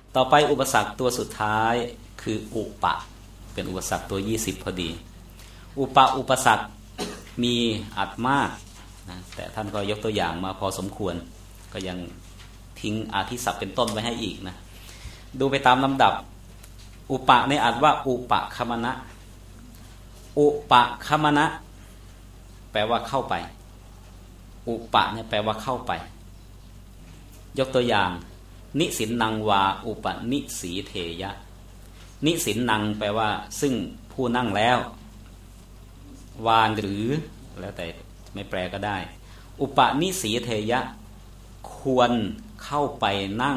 ต่อไปอุปสรรคตัวสุดท้ายคืออุปะเป็นอุปสรรคตัว20พอดีอุปสรรคมีอัดมากนะแต่ท่านก็ยกตัวอย่างมาพอสมควรก็ยังทิ้งอาทิศัพท์เป็นต้นไว้ให้อีกนะดูไปตามลำดับอุปะในอัดว่าอุปะคมนะอุปะคมนะแปลว่าเข้าไปอุปะเนี่ยแปลว่าเข้าไปยกตัวอย่างนิสินนังวาอุปนิสีเทยะนิสินนังแปลว่าซึ่งผู้นั่งแล้ววานหรือแล้วแต่ไม่แปลก็ได้อุปนิสีเทยะควรเข้าไปนั่ง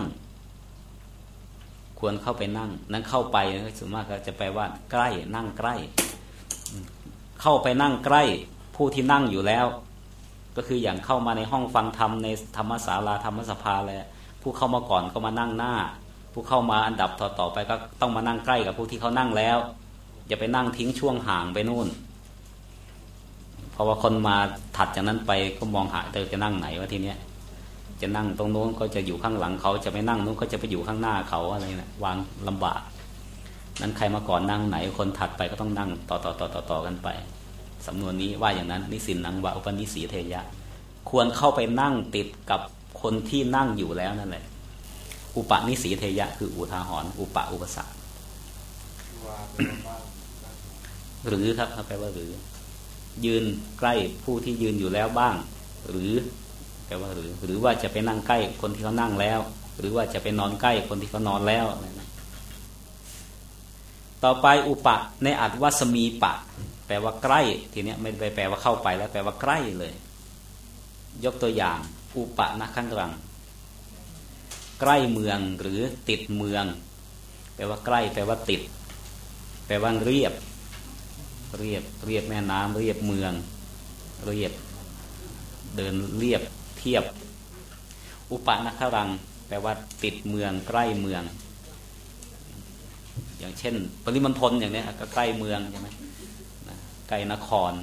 ควรเข้าไปนั่งนั้นเข้าไปส่วนมากก็จะแปลว่าใกล้นั่งใกล้เข้าไปนั่งใกล้ผู้ที่นั่งอยู่แล้วก็คืออย่างเข้ามาในห้องฟังธรรมในธรรมศาลาธรรมสภาเลยผู้เข้ามาก่อนก็มานั่งหน้าผู้เข้ามาอันดับต่อไปก็ต้องมานั่งใกล้กับผู้ที่เขานั่งแล้วอย่าไปนั่งทิ้งช่วงห่างไปนู่นเพราะว่าคนมาถัดจากนั้นไปก็มองหาจะนั่งไหนวะทีเนี้ยจะนั่งตรงโน้นก็จะอยู่ข้างหลังเขาจะไปนั่งนู้นก็จะไปอยู่ข้างหน้าเขาอะไรนะวางลำบากนั้นใครมาก่อนนั่งไหนคนถัดไปก็ต้องนั่งต่อกันไปสำนวนนี้ว่าอย่างนั้นนิสินนังวะอุปนิสีเทยะควรเข้าไปนั่งติดกับคนที่นั่งอยู่แล้วนั่นแหละอุปนิสีเทยะคืออุทาหรณ์อุปสรรคหรือครับแปลว่าหรือยืนใกล้ผู้ที่ยืนอยู่แล้วบ้างหรือแปลว่าหรือว่าจะไปนั่งใกล้คนที่เขานั่งแล้วหรือว่าจะไปนอนใกล้คนที่เขานอนแล้วต่อไปอุปะในอัตวสมีปะแปลว่าใกล้ทีเนี้ยไม่ไปแปลว่าเข้าไปแล้วแปลว่าใกล้เลยยกตัวอย่างอุปะนะข้างหลังใกล้เมืองหรือติดเมืองแปลว่าใกล้แปลว่าติดแปลว่าเรียบแม่น้ำเรียบเมืองเรียบเดินเรียบเทียบอุปะนะข้างหลังแปลว่าติดเมืองใกล้เมืองอย่างเช่นปริมณฑลอย่างนี้ก็ใกล้เมืองใช่ไหมใกล้นคร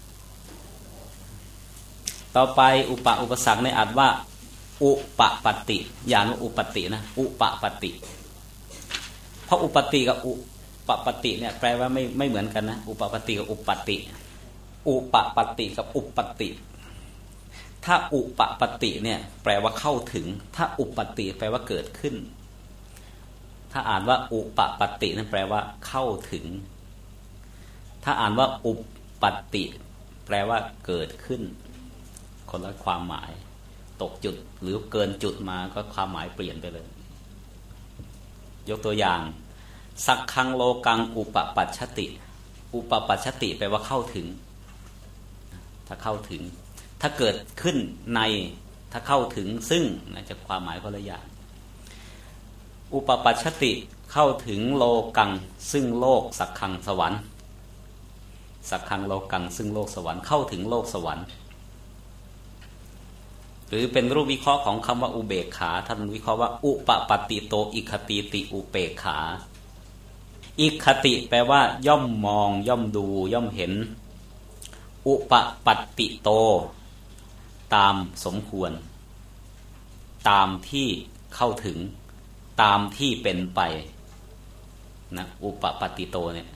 ต่อไปอุปสรรคในอัตว่าอุปปัตติอย่างว่าอุปตินะอุปปัตติเพราะอุปติกับอุปปัตติเนี่ยแปลว่าไม่เหมือนกันนะอุปปัตติกับอุปปัตติอุปปัตติกับอุปปัตติถ้าอุปปัตติเนี่ยแปลว่าเข้าถึงถ้าอุปปัตติแปลว่าเกิดขึ้นถ้าอ่านว่าอุปปัตตินั่นแปลว่าเข้าถึงถ้าอ่านว่าอุปปัตติแปลว่าเกิดขึ้นคนละความหมายตกจุดหรือเกินจุดมาก็ความหมายเปลี่ยนไปเลยยกตัวอย่างสักขังโลกังอุปปัชชติอุปปัชชติแปลว่าเข้าถึงถ้าเข้าถึงถ้าเกิดขึ้นในถ้าเข้าถึงซึ่งจะความหมายคนละอย่างอุปปัชชติเข้าถึงโลกังซึ่งโลกสักขังสวรรค์สักขังโลกังซึ่งโลกสวรรค์เข้าถึงโลกสวรรค์หรือเป็นรูปวิเคราะห์ของคำว่าอุเบกขาท่านวิเคราะห์ว่าอุปปัตติโตอิคติติอุเบกขาอิคติแปลว่าย่อมมองย่อมดูย่อมเห็นอุปปัตติโตตามสมควรตามที่เข้าถึงตามที่เป็นไปนะอุปปัตติโตเนี่ย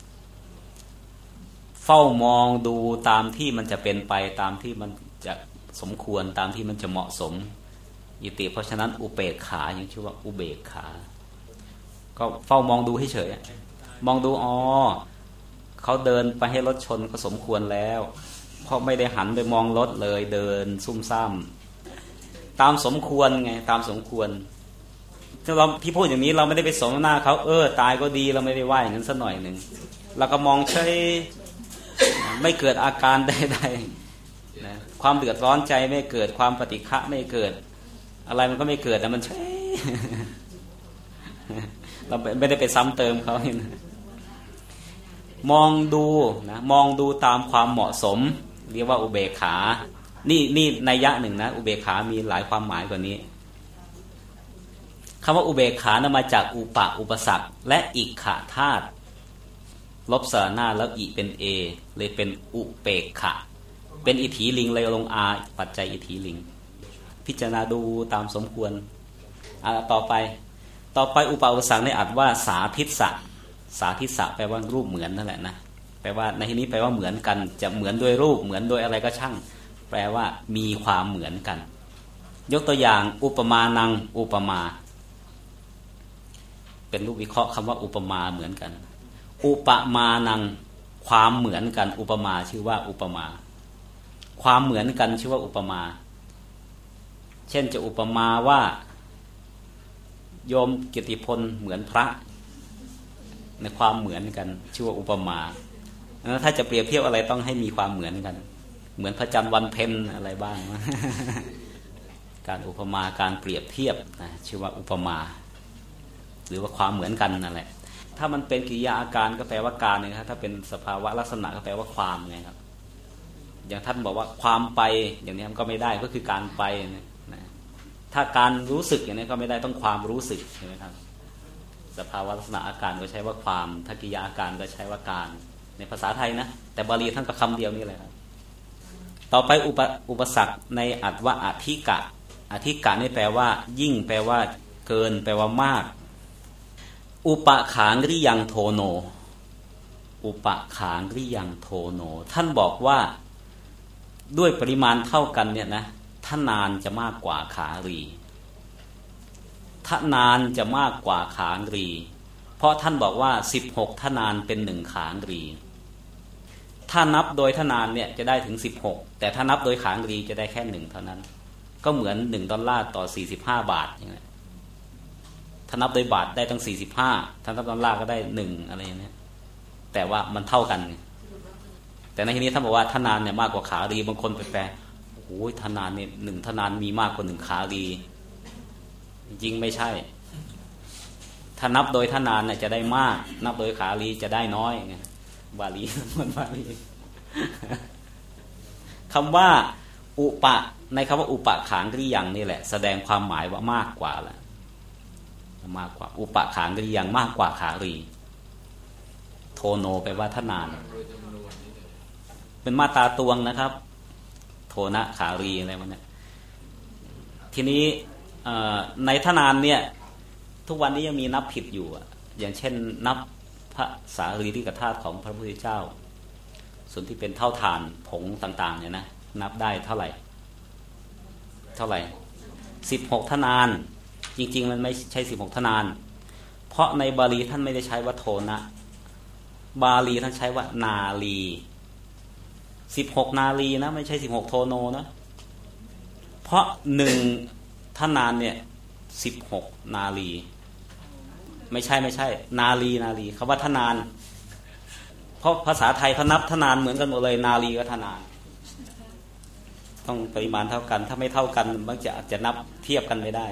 เฝ้ามองดูตามที่มันจะเป็นไปตามที่มันจะสมควรตามที่มันจะเหมาะสมอิติเพราะฉะนั้นอุเบกขายังชื่อว่าอุเบกขาก็เฝ้ามองดูให้เฉยมองดูเขาเดินไปให้รถชนก็สมควรแล้วเพราะไม่ได้หันไปมองรถเลยเดินซุ่มซ่ามตามสมควรไงตามสมควรเราที่พูดอย่างนี้เราไม่ได้ไปสมหน้าเขาตายก็ดีเราไม่ได้ว่าอย่างนั้นสักหน่อยหนึ่งเราก็มองเฉยไม่เกิดอาการใดๆนะความเดือดร้อนใจไม่เกิดความปฏิฆะไม่เกิดอะไรมันก็ไม่เกิดแต่มันเฉยเราไม่ได้ไปซ้ำเติมเขามองดูนะมองดูตามความเหมาะสมเรียกว่าอุเบกขานี่นัยยะหนึ่งนะอุเบกขามีหลายความหมายกว่านี้คำว่าอุเบกขานะมาจากอุปสรรคและอิกขะธาตุลบสระหน้าแล้วอิเป็นเอเลยเป็นอุเบกขะเป็นอิทธิลิงเลยลงอาปัจจัยอิทธิลิงพิจารณาดูตามสมควรต่อไปต่อไปอุปาอุปสรรคในอัตว่าสาธิสสะสาธิสสะแปลว่ารูปเหมือนนั่นแหละนะแปลว่าในที่นี้แปลว่าเหมือนกันจะเหมือนโดยรูปเหมือนโดยอะไรก็ช่างแปลว่ามีความเหมือนกันยกตัวอย่างอุปมานังอุปมาเป็นรูปวิเคราะห์คำว่าอุปมาเหมือนกันอุปมานังความเหมือนกันอุปมาชื่อว่าอุปมาความเหมือนกันชื่อว่าอุปมาเช่นจะอุปมาว่าโยมกิตติพลเหมือนพระในความเหมือนกันชื่อว่าอุปมาถ้าจะเปรียบเทียบอะไรต้องให้มีความเหมือนกันเหมือนพระจันทร์วันเพ็ญอะไรบ้าง การอุปมาการเปรียบเทียบนะชื่อว่าอุปมาหรือว่าความเหมือนกันนั่นแหละถ้ามันเป็นกิริยาอาการก็แปลว่าการนะครับถ้าเป็นสภาวะลักษณะก็แปลว่าความไงครับอย่างท่านบอกว่าความไปอย่างนี้มันก็ไม่ได้ก็คือการไปนะถ้าการรู้สึกอย่างนี้ก็ไม่ได้ต้องความรู้สึกใช่ไหมครับสภาวะลักษณะอาการก็ใช้ว่าความถ้ากิริยาอาการก็ใช้ว่าการในภาษาไทยนะแต่บาลีท่านก็คำเดียวนี่แหละครับต่อไปอุปสรรคในอัตว่าอธิกะอธิกะนี่แปลว่ายิ่งแปลว่าเกินแปลว่ามากอุปขางริยังโทโนอุปขางริยังโทโนท่านบอกว่าด้วยปริมาณเท่ากันเนี่ยนะทนานจะมากกว่าขารีทนานจะมากกว่าขารีเพราะท่านบอกว่า16ทนานเป็น1ขารีถ้านับโดยทนานเนี่ยจะได้ถึง16แต่ถ้านับโดยขารีจะได้แค่1เท่านั้นก็เหมือน$1ต่อ45 บาทอย่างเงี้ยถ้านับโดยบาทได้ตั้ง45ถ้านับ$ก็ได้1อะไรอย่างเงี้ยแต่ว่ามันเท่ากันแต่ในที่นี้ท่านบอกว่าทนานเนี่ยมากกว่าขารีบางคนไปแปลโอ้ยทนานเนี่ย1ทนานมีมากกว่า1ขารีจริงไม่ใช่ถ้านับโดยทนานเนี่ยจะได้มากนับโดยขารีจะได้น้อยไงบาลีมันบาลีคำว่าอุปะในคำว่าอุปะขางกริยังนี่แหละแสดงความหมายว่ามากกว่าแหละมากกว่าอุปะขางกริยังมากกว่าขารีโทโนแปลว่าทนานเป็นมาตราตวงนะครับโทนะขารีอะไรมันเนี่ยทีนี้ในทนานเนี่ยทุกวันนี้ยังมีนับผิดอยู่อย่างเช่นนับพระสารีริกธาตุของพระพุทธเจ้าส่วนที่เป็นเท่าฐานผงต่างๆเนี่ยนะนับได้เท่าไหร่16ทนานจริงๆมันไม่ใช่16ทนานเพราะในบาลีท่านไม่ได้ใช้ว่าโทนะบาลีท่านใช้ว่านาลี16นาลีนะไม่ใช่16โทโนนะเพราะ1ทนานเนี่ย16นาลีไม่ใช่นาลีคำว่าทนานเพราะภาษาไทยเขานับทนานเหมือนกันหมดเลยนาลีกับทนานต้องปริมาณเท่ากันถ้าไม่เท่ากันมันจะนับเทียบกันไม่ได้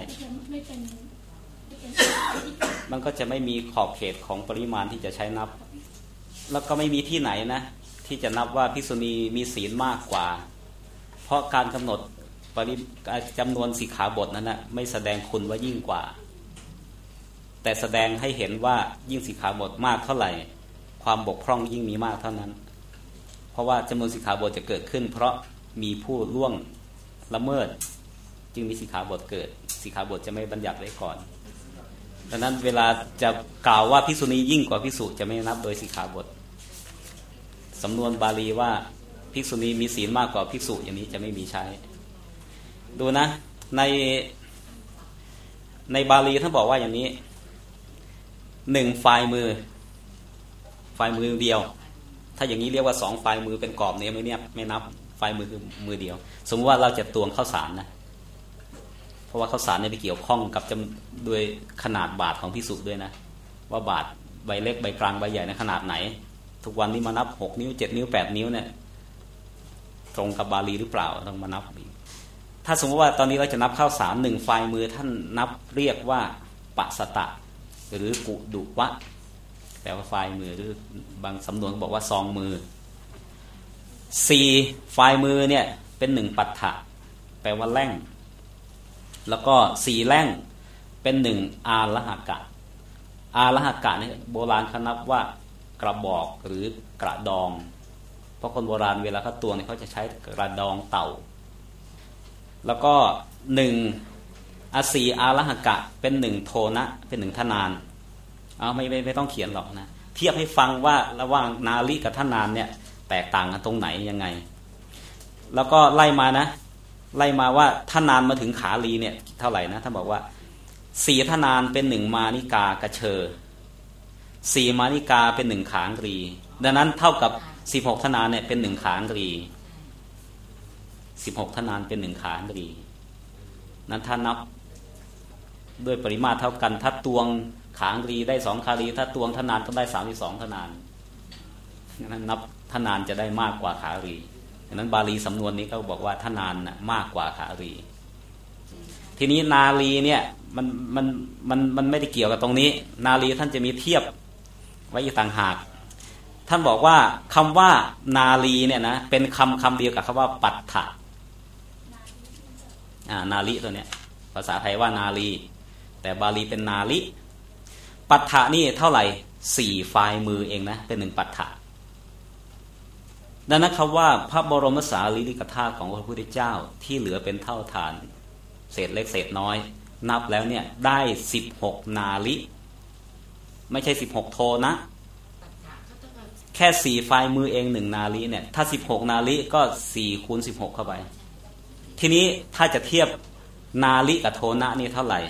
มันก็จะไม่มีขอบเขตของปริมาณที่จะใช้นับแล้วก็ไม่มีที่ไหนนะที่จะนับว่าภิกษุณีมีศีลมากกว่าเพราะการกำหนดจำนวนสิกขาบทนั้นนะไม่แสดงคุณว่ายิ่งกว่าแต่แสดงให้เห็นว่ายิ่งสิกขาบทมากเท่าไหร่ความบกพร่องยิ่งมีมากเท่านั้นเพราะว่าจำนวนสิกขาบทจะเกิดขึ้นเพราะมีผู้ล่วงละเมิดจึงมีสิกขาบทเกิดสิกขาบทจะไม่บัญญัติไว้ก่อนดังนั้นเวลาจะกล่าวว่าภิกษุณียิ่งกว่าภิกษุจะไม่นับโดยสิกขาบทสำนวนบาลีว่าภิกษุณีมีศีลมากกว่าภิกษุอย่างนี้จะไม่มีใช้ดูนะในบาลีท่านบอกว่าอย่างนี้1ฝ่ายมือเดียวถ้าอย่างนี้เรียกว่า2ฝ่ายมือเป็นกรอบเนี่ยไม่นับฝ่ายมือคือมือเดียวสมมติว่าเราจะตวงข้าวสารนะเพราะว่าข้าวสารเนี่ยไปเกี่ยวข้องกับด้วยขนาดบาทของภิกษุด้วยนะว่าบาทใบเล็กใบกลางใบใหญ่ในขนาดไหนทุกวันนี้มานับ6นิ้ว7นิ้ว8นิ้วเนี่ยตรงกับบาลีหรือเปล่าต้องมานับอีกถ้าสมมติว่าตอนนี้เราจะนับข้าวสาร1ฝ่ายมือท่านนับเรียกว่าปะสตะหรือกุดุวะแปลว่าฝ่ายมือหรือบางสำนวนบอกว่าซองมือ4ฝ่ายมือเนี่ยเป็น1ปัฏฐะแปลว่าแล่งแล้วก็4แล่งเป็น1อาลหกะอาลหกะเนี่ยโบราณเขานับว่ากระบอกหรือกระดองเพราะคนโบราณเวลาเขาตวงเนี่ยเขาจะใช้กระดองเต่าแล้วก็1 อสีอาระหกะเป็นหนึ่งโทนะเป็นหนึ่งทนานเอาไม่ต้องเขียนหรอกนะเทียบให้ฟังว่าระหว่างนาลิกับทนานเนี่ยแตกต่างกันตรงไหนยังไงแล้วก็ไล่มานะไล่มาว่าทนานมาถึงขาลีเนี่ยเท่าไหร่นะท่านบอกว่าสี่ทนานเป็นหนึ่งมานิกากระเชอสี่มานิกาเป็นหนึ่งขางรีดังนั้นเท่ากับ16ทนานเนี่ยเป็นหนึ่งขางรี16ทนานเป็นหนึ่งขางรีนั้นถ้านับด้วยปริมาตรเท่ากันถ้าตวงขางรีได้2ขารีถ้าตวงทนานต้องได้32ทนานนั้นนับทนานจะได้มากกว่าขารีดังนั้นบาลีสำนวนนี้ก็บอกว่าทนานน่ะมากกว่าขารีทีนี้นาลีเนี่ยมันไม่ได้เกี่ยวกับตรงนี้นาลีท่านจะมีเทียบไว้อีกต่างหากท่านบอกว่าคำว่านาลีเนี่ยนะเป็นคำเดียวกับคำว่าปัฏฐะนาลีตัวเนี้ยภาษาไทยว่านาลีแต่บาลีเป็นนาลิปัฏฐะนี่เท่าไหร่4ฝ่ายมือเองนะเป็น1ปัฏฐะดังนั้นคำว่าพระบรมสารีริกธาตุของพระพุทธเจ้าที่เหลือเป็นเท่าฐานเศษเล็กเศษน้อยนับแล้วเนี่ยได้16นาลิไม่ใช่16โทนะแค่4ฝ่ายมือเอง1นาลิเนี่ยถ้า16นาลิก็4คูณ16เข้าไปทีนี้ถ้าจะเทียบนาลิกับโทนะนี่เท่าไหร่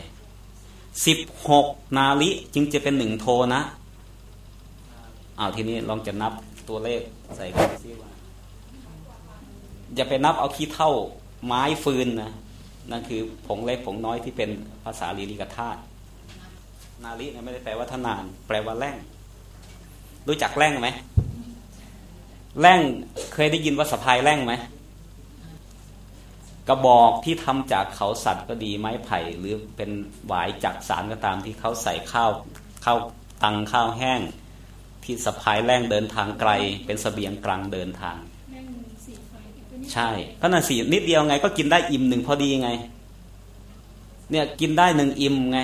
16นาลิจึงจะเป็น1โทนะทีนี้ลองจะนับตัวเลขใส่กันซิว่าอย่าไปนับเอาขี้เท่าไม้ฟืนนะนั่นคือผงเล็กผงน้อยที่เป็นภาษาลีลิกธาตุนาลิเนี่ยไม่ได้แปลว่าทนานแปลว่าแร่งรู้จักแร่งไหมแร่งเคยได้ยินว่าสะพายแร่งไหมกระบอกที่ทำจากเขาสัตว์ก็ดีไม้ไผ่หรือเป็นหวายจักสารก็ตามที่เขาใส่ข้าวตังข้าวแห้งที่สะพายแร่งเดินทางไกลเป็นเสบียงกลางเดินทางใช่ก็น่ะสินิดเดียวไงก็กินได้อิ่ม1พอดีไงเนี่ยกินได้1อิ่มไง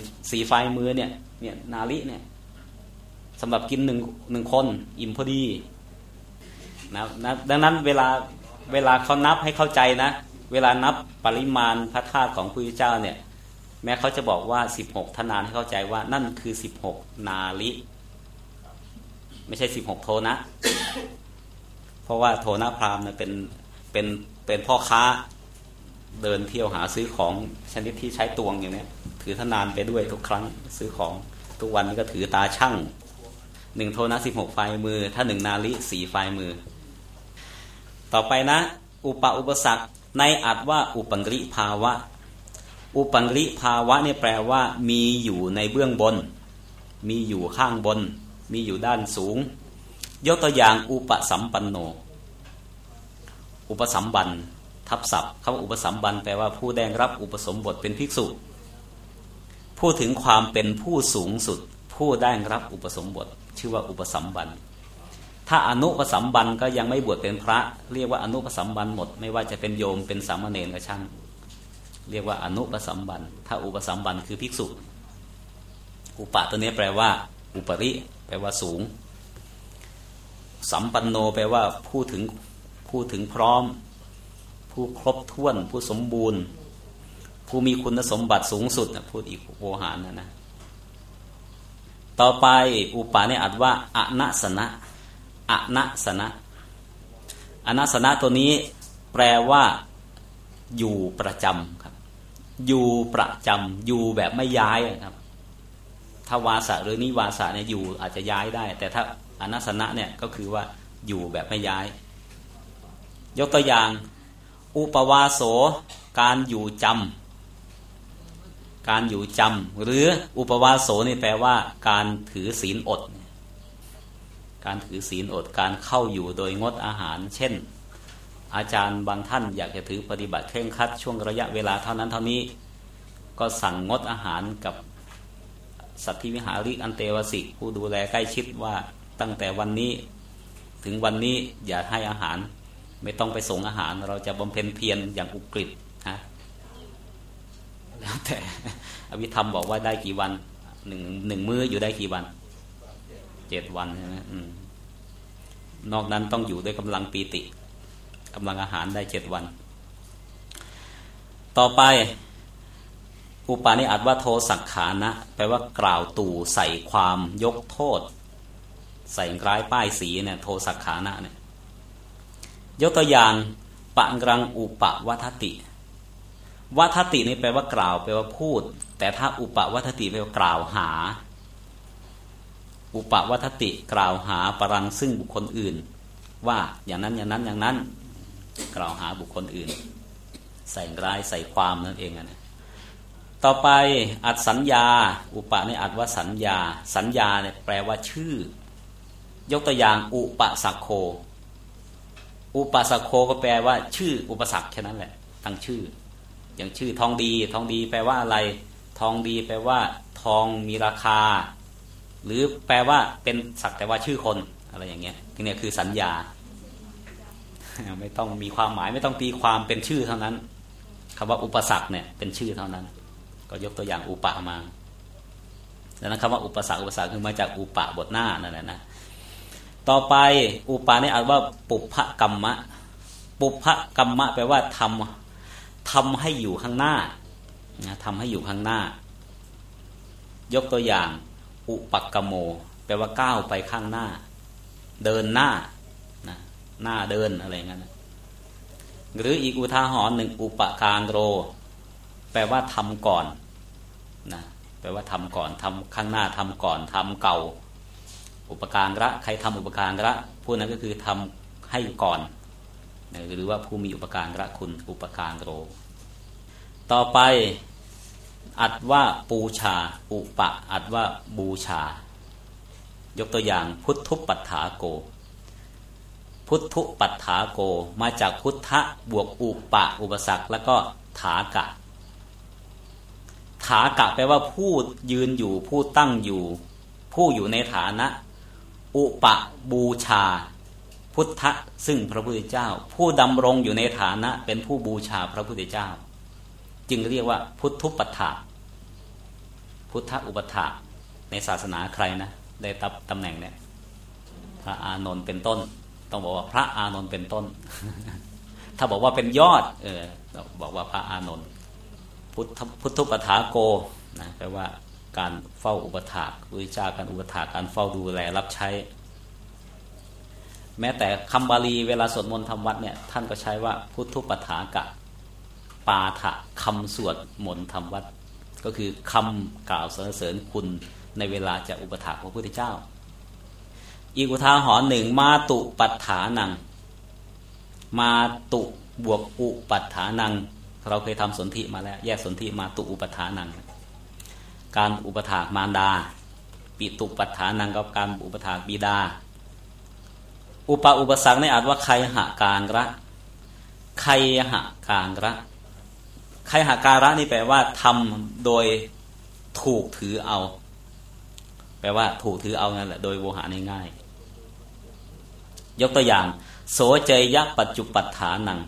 4ฝ่ายมือเนี่ยนาลิเนี่ยสำหรับกิน1คนอิ่มพอดีนะดังนั้นเวลาเขานับให้เข้าใจนะเวลานับปริมาณพระธาตุของพระพุทธเจ้าเนี่ยแม้เขาจะบอกว่า16ทนานให้เข้าใจว่านั่นคือ16นาลิไม่ใช่16โทนะเพราะว่าโทนะพราหมณ์เนี่ยเป็นพ่อค้าเดินเที่ยวหาซื้อของชนิดที่ใช้ตวงอย่างนี้ถือทนานไปด้วยทุกครั้งซื้อของทุกวันนี้ก็ถือตาช่าง1โทนะ16ฝ่ายมือถ้า1นาลิ4ฝ่ายมือต่อไปนะอุปสรรคในอัตว่าอุปังริภาวะอุปังริภาวะเนี่ยแปลว่ามีอยู่ในเบื้องบนมีอยู่ข้างบนมีอยู่ด้านสูงยกตัวอย่างอุปสัมปันโนอุปสัมบันทับศัพท์คำว่าอุปสัมบันแปลว่าผู้ได้รับอุปสมบทเป็นภิกษุพูดถึงความเป็นผู้สูงสุดผู้ได้รับอุปสมบทชื่อว่าอุปสัมบันถ้าอนุปสัมบันก็ยังไม่บวชเป็นพระเรียกว่าอนุปสัมบันหมดไม่ว่าจะเป็นโยมเป็นสามเณรก็ช่างเรียกว่าอนุปสัมบันถ้าอุปสัมบันคือภิกษุอุปะตัวนี้แปลว่าอุปริแปลว่าสูงสัมปันโนแปลว่าพูดถึงพร้อมผู้ครบถ้วนผู้สมบูรณ์ผู้มีคุณสมบัติสูงสุดพูดอีกโวหารนะต่อไปอุปาเนี่ยอัดว่าอนัสนะอนัสนะอนัสนะตัวนี้แปลว่าอยู่ประจำครับอยู่ประจำอยู่แบบไม่ย้ายครับถ้าวาสะหรือนิวาสะเนี่ยอยู่อาจจะย้ายได้แต่ถ้าอนัสนะเนี่ยก็คือว่าอยู่แบบไม่ย้ายยกตัวอย่างอุปวาโสการอยู่จำการอยู่จำหรืออุปวาโสนี่แปลว่าการถือศีลอดการถือศีลอดการเข้าอยู่โดยงดอาหารเช่นอาจารย์บางท่านอยากจะถือปฏิบัติเคร่งครัดช่วงระยะเวลาเท่านั้นเท่านี้ก็สั่งงดอาหารกับสัตถิวิหาริกอันเตวสิกผู้ดูแลใกล้ชิดว่าตั้งแต่วันนี้ถึงวันนี้อย่าให้อาหารไม่ต้องไปส่งอาหารเราจะบำเพ็ญเพียรอย่างอุกฤษนะแล้วแต่อภิธรรมบอกว่าได้กี่วันหนึ่งมื้ออยู่ได้กี่วัน7 วันใช่ไหมนอกนั้นต้องอยู่ด้วยกำลังปีติกำลังอาหารได้7 วันต่อไปอุปานี่อัดว่าโทสักขานะแปลว่ากล่าวตู่ใส่ความยกโทษใส่ร้ายป้ายสีเนี่ยโทสักขานะเนี่ยยกตัวอย่างปะรังอุปวัฏติวัฏตินี่แปลว่ากล่าวแปลว่าพูดแต่ถ้าอุปวัฏติแปลว่ากล่าวหาอุปวัฏติกล่าวหาปรังซึ่งบุคคลอื่นว่าอย่างนั้นอย่างนั้นอย่างนั้นกล่าวหาบุคคลอื่นใส่ร้ายใส่ความนั่นเองนะต่อไปอัดสัญญาอุปะนี่อัดว่าสัญญาสัญญาเนี่ยแปลว่าชื่อยกตัวอย่างอุปสักโคอุปสักโคก็แปลว่าชื่ออุปสรรคแค่นั้นแหละตั้งชื่ออย่างชื่อทองดีทองดีแปลว่าอะไรทองดีแปลว่าทองมีราคาหรือแปลว่าเป็นสักแต่ว่าชื่อคนอะไรอย่างเงี้ยนี่คือสัญญาไม่ต้องมีความหมายไม่ต้องตีความเป็นชื่อเท่านั้นคำว่าอุปสรรคเนี่ยเป็นชื่อเท่านั้นก็ยกตัวอย่างอุปะมาแล้วนะคำว่าอุปสรรคอุปสรรคคือมาจากอุปะบทหน้านั่นแหละนะต่อไปอุปานี่อ่านว่าปุพพกรรมะปุพพกรรมะแปลว่าทำให้อยู่ข้างหน้านะทำให้อยู่ข้างหน้ายกตัวอย่างอุปกรรมโมแปลว่าก้าวไปข้างหน้าเดินหน้านะหน้าเดินอะไรอย่างนั้นนะหรืออีกอุทาหรณ์หนึ่งอุปการโรแปลว่าทำก่อนนะแปลว่าทำก่อนทำข้างหน้าทำก่อนทำเก่าอุปการะใครทำอุปการะผู้นั้นก็คือทำให้ก่อนหรือว่าผู้มีอุปการะคุณอุปการโรต่อไปอัดว่าปูชาอุปะอัดว่าบูชายกตัวอย่างพุทธุปัฏฐาโกพุทธุปัฏฐาโกมาจากพุทธะบวกอุปะอุปสรรคแล้วก็ถากะถากะแปลว่าผู้ยืนอยู่ผู้ตั้งอยู่ผู้อยู่ในฐานะอุปะบูชาพุทธะซึ่งพระพุทธเจ้าผู้ดำรงอยู่ในฐานะเป็นผู้บูชาพระพุทธเจ้าจึงเรียกว่าพุทธุปัฏฐาพุทธอุปถากในศาสนาใครนะได้ตำแหน่งเนี่ยพระอานนท์เป็นต้นต้องบอกว่าพระอานนท์เป็นต้น ถ้าบอกว่าเป็นยอดบอกว่าพระอานนท์พุทธุปัฏฐาโกนะแปลว่าการเฝ้าอุปถากวิชาการอุปถากการเฝ้าดูแลรับใช้แม้แต่คำบาลีเวลาสวดมนต์ทำวัดเนี่ยท่านก็ใช้ว่าพุทธุปัฏฐากะปาฐะคำสวดมนต์ทำวัดก็คือคำกล่าวสรรเสริญคุณในเวลาจะอุปถากพระพุทธเจ้าอีกอุทาหรณ์หนึ่งมาตุปัฏฐานังมาตุบวกอุปัฏฐานังเราเคยทำสนธิมาแล้วแยกสนธิมาตุอุปัฏฐานังการอุปถากมารดาปิตุปัฏฐานังกับการอุปถากบิดาอุปสรรคในอาจว่าใครหะการะใครหะการะใครหะการะนี่แปลว่าทำโดยถูกถือเอาแปลว่าถูกถือเอานั่นแหละโดยโวหารง่ายๆยกตัวอย่างโสเจยะปัจจุปัฏฐานัง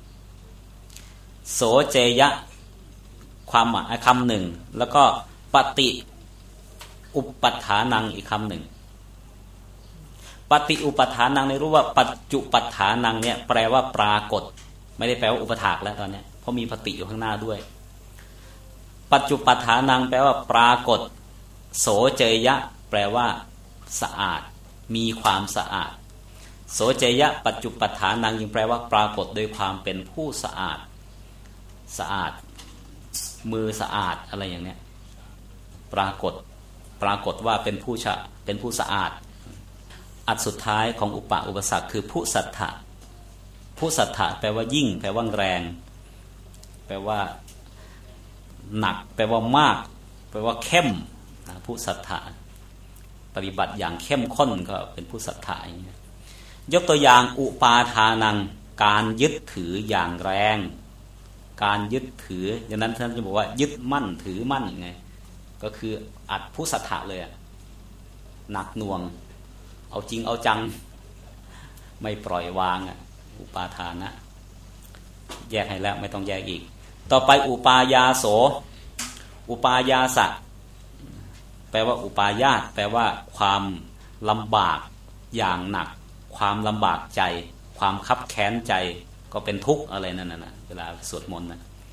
โสเจยะความหมายคำหนึ่งแล้วก็ปฏิอุปัฏฐานังอีกคำหนึ่งปฏิอุปัฏฐานังในรู้ว่าปัจจุปัฏฐานังเนี่ยแปลว่าปรากฏไม่ได้แปลว่าอุปถากแล้วตอนนี้เพราะมีปฏิอยู่ข้างหน้าด้วยปัจจุปัฏฐานังแปลว่าปรากฏโสเจยะแปลว่าสะอาดมีความสะอาดโสเจยะปัจจุปัฏฐานังยังแปลว่าปรากฏโดยความเป็นผู้สะอาดสะอาดมือสะอาดอะไรอย่างเนี้ยปรากฏว่าเป็นผู้สะอาดอันสุดท้ายของอุปสรรคคือผู้สัทธะผู้สัทธะแปลว่ายิ่งแปลว่าแรงแปลว่าหนักแปลว่ามากแปลว่าเข้มผู้สัทธะปฏิบัติอย่างเข้มข้นก็เป็นผู้สัทธะอย่างนี้ยกตัวอย่างอุปาทานังการยึดถืออย่างแรงการยึดถืออย่างนั้นท่านจะบอกว่ายึดมั่นถือมั่นไงก็คืออัดผู้สัทธะเลยหนักหน่วงเอาจริงเอาจังไม่ปล่อยวางอุปาทานะแยกให้แล้วไม่ต้องแยกอีกต่อไปอุปายาโสอุปายาสะแปลว่าอุปายาตแปลว่าความลำบากอย่างหนักความลำบากใจความคับแค้นใจก็เป็นทุกข์อะไรนั่นน่ะเวลาสวดมนต์นะ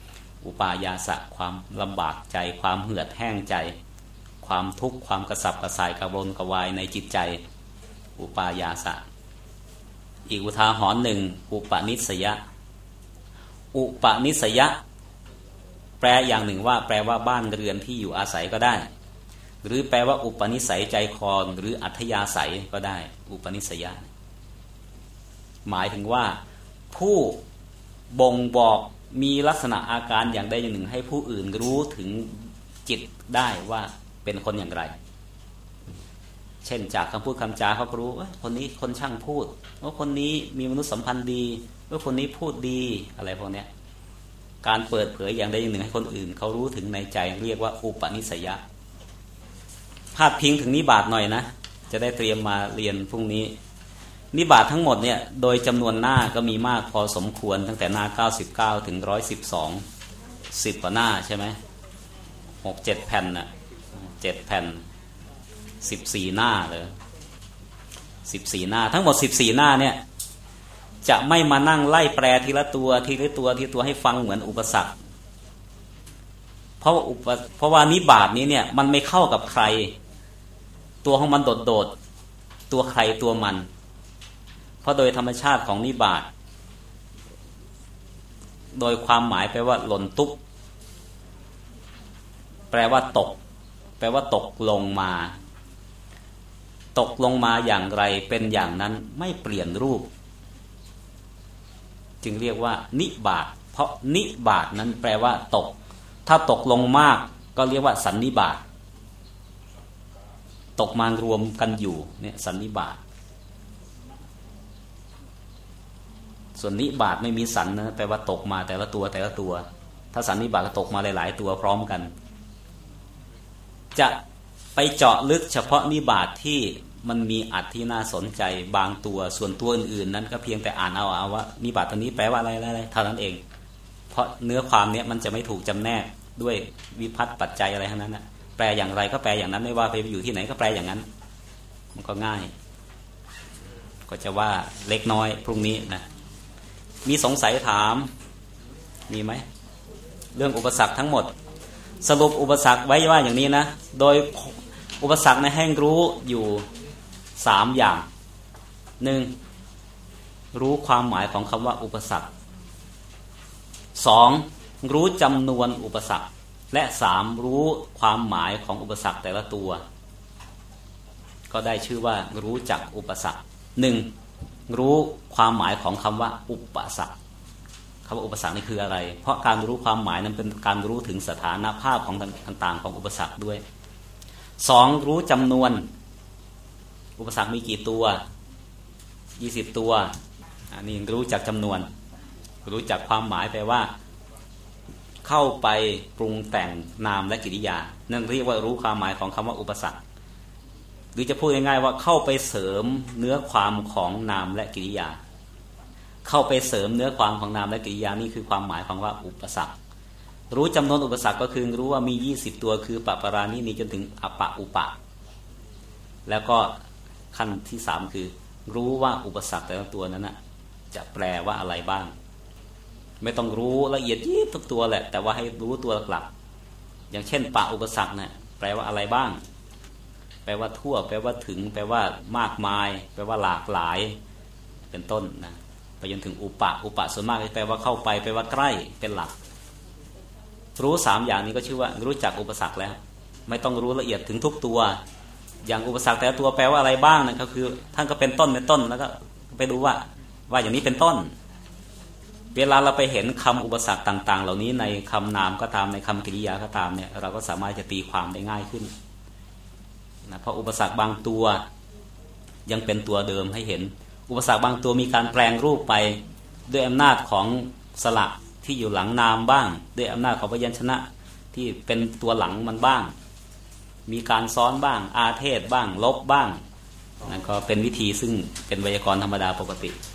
อุปายาสะความลำบากใจความเหือดแห้งใจความทุกข์ความกระสับกระส่ายกระวนกระวายในจิตใจอุปายาสะอีกอุทาหรณ์หนึ่งอุปนิสยะอุปนิสยะแปลอย่างหนึ่งว่าแปลว่าบ้านเรือนที่อยู่อาศัยก็ได้หรือแปลว่าอุปนิสัยใจคอหรืออัธยาศัยก็ได้อุปนิสยะหมายถึงว่าผู้บ่งบอกมีลักษณะอาการอย่างใดอย่างหนึ่งให้ผู้อื่นรู้ถึงจิตได้ว่าเป็นคนอย่างไรเช่นจากคำพูดคำจาเขารู้ว่าคนนี้คนช่างพูดว่าคนนี้มีมนุษยสัมพันธ์ดีว่าคนนี้พูดดีอะไรพวกนี้การเปิดเผยอย่างใดอย่างหนึ่งให้คนอื่นเขารู้ถึงในใจเรียกว่าอุปนิสยะพาดพิงถึงนิบาตหน่อยนะจะได้เตรียมมาเรียนพรุ่งนี้นิบาตทั้งหมดเนี่ยโดยจำนวนหน้าก็มีมากพอสมควรตั้งแต่หน้า99ถึง112 10กว่าหน้าใช่ไหม6-7 แผ่นน่ะ7 แผ่น14 หน้าเลย14 หน้าทั้งหมด14 หน้าเนี่ยจะไม่มานั่งไล่แปลทีละตัวทีละตัวทีละตัวให้ฟังเหมือนอุปสรรคเพราะว่านิบาตนี้เนี่ยมันไม่เข้ากับใครตัวของมันโดดตัวใครตัวมันเพราะโดยธรรมชาติของนิบาตโดยความหมายแปลว่าหล่นตุ๊บแปลว่าตกแปลว่าตกลงมาตกลงมาอย่างไรเป็นอย่างนั้นไม่เปลี่ยนรูปจึงเรียกว่านิบาตเพราะนิบาตนั้นแปลว่าตกถ้าตกลงมากก็เรียกว่าสันนิบาตตกมารวมกันอยู่เนี่ยสันนิบาตส่วนนิบาตไม่มีสันนะแปลว่าตกมาแต่ละตัวแต่ละตัวถ้าสันนิบาตก็ตกมาหลายๆตัวพร้อมกันจะไปเจาะลึกเฉพาะนิบาตที่มันมีอัดที่น่าสนใจบางตัวส่วนตัวอื่นๆนั้นก็เพียงแต่อ่านเอาว่านิบาตตัวนี้แปลว่าอะไรเท่านั้นเองเพราะเนื้อความเนี้ยมันจะไม่ถูกจำแนกด้วยวิภัตติปัจจัยอะไรทั้งนั้นนะแปลอย่างไรก็แปลอย่างนั้นไม่ว่าไปอยู่ที่ไหนก็แปลอย่างนั้นมันก็ง่ายก็จะว่าเล็กน้อยพรุ่งนี้นะมีสงสัยถามมีไหมเรื่องอุปสรรคทั้งหมดสรุปอุปสรรคไว้ว่าอย่างนี้นะโดยอุปสรรคในให้รู้อยู่3อย่าง1รู้ความหมายของคำว่าอุปสรรค2รู้จำนวนอุปสรรคและ3รู้ความหมายของอุปสรรคแต่ละตัวก็ได้ชื่อว่ารู้จักอุปสรรค1รู้ความหมายของคำว่าอุปสรรคคำว่าอุปสรรคนี่คืออะไรเพราะการรู้ความหมายนั้นเป็นการรู้ถึงสถานภาพของต่างๆของอุปสรรคด้วย2รู้จำนวนอุปสรรคมีกี่ตัว20ตัวอันนี้รู้จักจำนวนรู้จักความหมายแปลว่าเข้าไปปรุงแต่งนามและกิริยานั่นเรียกว่ารู้ความหมายของคำว่าอุปสรรคหรือจะพูดง่ายๆว่าเข้าไปเสริมเนื้อความของนามและกิริยาเข้าไปเสริมเนื้อความของนามและกิริยานี่คือความหมายของว่าอุปสรรครู้จำนวนอุปสรรคก็คือรู้ว่ามี20ตัวคือปปารานิมีจนถึงอปะอุปะแล้วก็ขั้นที่3คือรู้ว่าอุปสรรคแต่ละตัวนั้นนะจะแปลว่าอะไรบ้างไม่ต้องรู้ละเอียดยิบทุกตัวแหละแต่ว่าให้รู้ตัวหลักอย่างเช่นปะอุปสรรคเนี่ยแปลว่าอะไรบ้างแปลว่าทั่วแปลว่าถึงแปลว่ามากมายแปลว่าหลากหลายเป็นต้นนะไปจนถึงอุปะส่วนมากแปลว่าเข้าไปแปลว่าใกล้เป็นหลักรู้3อย่างนี้ก็ชื่อว่ารู้จักอุปสรรคแล้วไม่ต้องรู้ละเอียดถึงทุกตัวอย่างอุปสรรคแต่ละตัวแปลว่าอะไรบ้างนะก็คือท่านก็เป็นต้นแล้วก็ไปดูว่าอย่างนี้เป็นต้นเวลาเราไปเห็นคำอุปสรรคต่างๆเหล่านี้ในคำนามก็ตามในคำกริยาก็ตามเนี่ยเราก็สามารถจะตีความได้ง่ายขึ้นนะเพราะอุปสรรคบางตัวยังเป็นตัวเดิมให้เห็นอุปสรรคบางตัวมีการแปลงรูปไปด้วยอำนาจของสระที่อยู่หลังนามบ้างด้วยอำนาจของพยัญชนะที่เป็นตัวหลังมันบ้างมีการซ้อนบ้างอาเทศบ้างลบบ้างนั่นก็เป็นวิธีซึ่งเป็นไวยากรณ์ธรรมดาปกติ